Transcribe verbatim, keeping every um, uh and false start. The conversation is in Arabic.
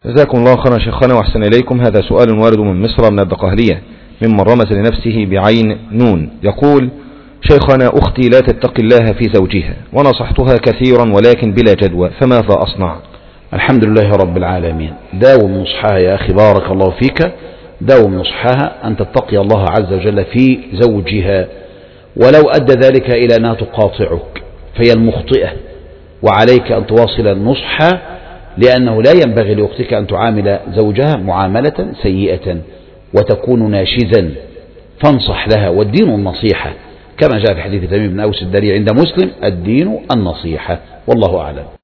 جزاكم الله خيرا شيخنا وأحسن إليكم. هذا سؤال وارد من مصر من الدقهلية ممن رمز لنفسه بعين نون، يقول: شيخنا، أختي لا تتقي الله في زوجها ونصحتها كثيرا ولكن بلا جدوى، فماذا أصنع؟ الحمد لله رب العالمين. داوم نصحها يا أخي، بارك الله فيك، داوم نصحها أن تتقي الله عز وجل في زوجها، ولو أدى ذلك إلى أنها تقاطعك فهي المخطئة، وعليك أن تواصل النصح، لأنه لا ينبغي لأختك أن تعامل زوجها معاملة سيئة وتكون ناشزا، فانصح لها، والدين النصيحة كما جاء في حديث تميم بن أوس الداري عند مسلم: الدين النصيحة. والله أعلم.